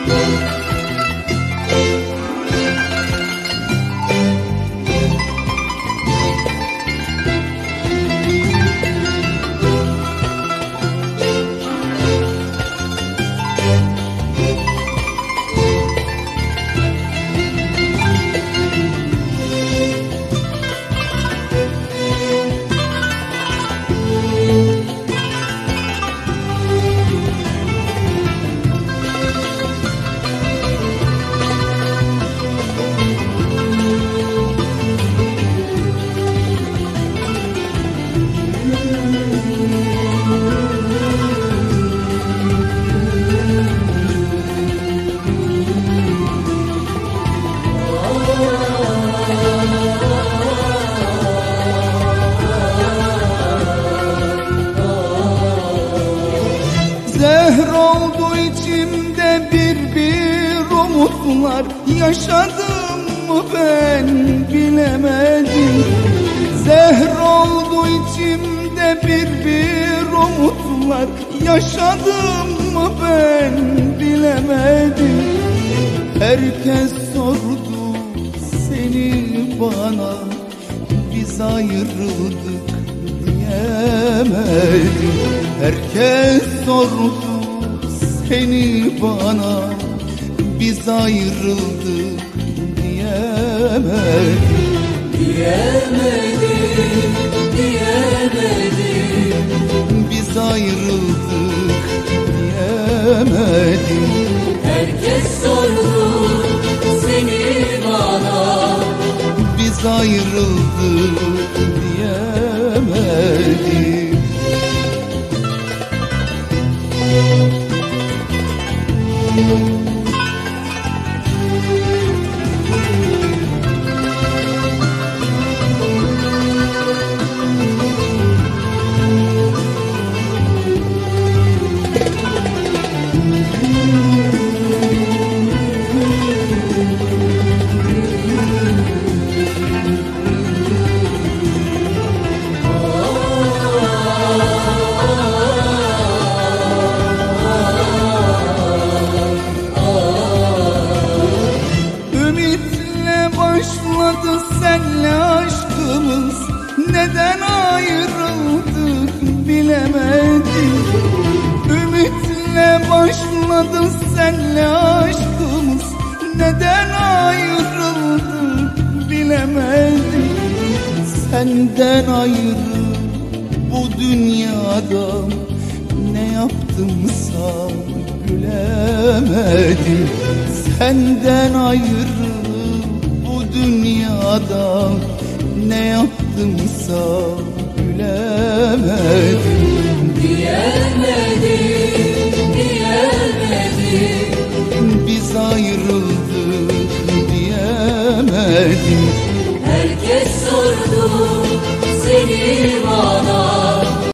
Zehr oldu içimde bir umutlar, yaşadım mı ben bilemedim. Zehr oldu içimde bir umutlar, yaşadım mı ben bilemedim. Herkes sordu seni bana, biz ayrıldık diyemedim. Herkes sordu seni bana, biz ayrıldık diyemedim. Diyemedim, diyemedim. Biz ayrıldık diyemedim. Herkes sordu seni bana, Biz ayrıldık diyemedim. Başladı senle aşkımız, neden ayrıldık bilemedim. Ümitle başladı senle aşkımız, neden ayrıldık bilemedim. Senden ayrı bu dünyada ne yaptımsa gülemedim. Senden ayrı dünyada ne yaptımsa gülemedim. diyemedim, diyemedim. Biz ayrıldık diyemedim.